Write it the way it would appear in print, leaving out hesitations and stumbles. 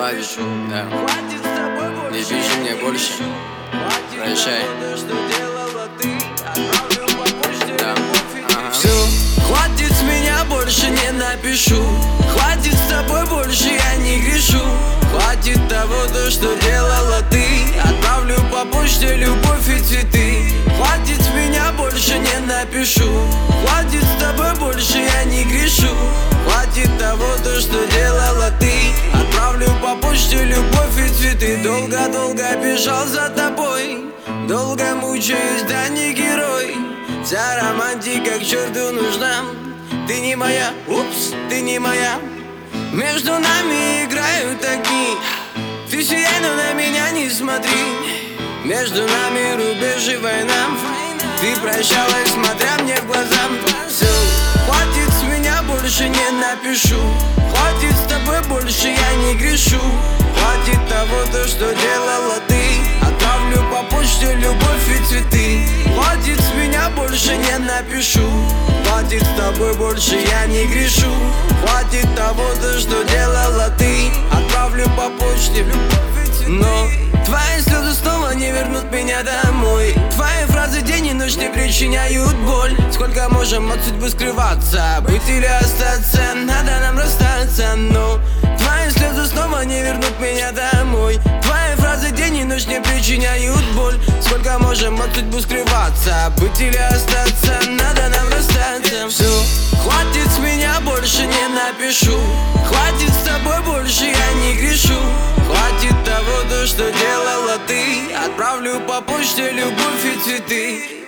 хватит, да. Не пиши мне больше. Прощай. Да. Все, хватит, с меня больше не напишу. Хватит, с тобой больше я не грешу. Хватит того, то, что делала ты. Отправлю по почте любовь и цветы. Хватит, с меня больше не напишу. Хватит, с тобой больше я не грешу. Хватит того, то, что делала ты. Отправлю по почте любовь и цветы. Долго-долго бежал за тобой, долго мучаюсь, да не герой. Вся романтика к черту нужна. Ты не моя, упс, ты не моя. Между нами играют огни. Ты сияй, но на меня не смотри. Между нами рубеж и война. Ты прощалась, смотря мне в глаза. Все, хватит, с меня больше не напишу. Хватит, с тобой больше я не грешу. Хватит того, то, что делала ты. Отправлю по почте любовь и цветы. Хватит, с меня больше не напишу. Хватит, с тобой больше я не грешу. Хватит того, то, что делала ты. Отправлю по почте любовь и цветы. Но твои слезы снова не вернут меня домой. Твои фразы день и ночь не причиняют боль. Сколько можем от судьбы скрываться? Быть или остаться? Надо нам расстаться. Но твои слезы снова не вернут меня домой. Твои фразы день и ночь не причиняют боль. Сколько можем от судьбы скрываться? Быть или остаться? Надо нам расстаться. Все, хватит, с меня больше не напишу. Хватит, с тобой больше я не грешу. Хватит того, то, что делала ты. Отправлю по почте любовь и цветы.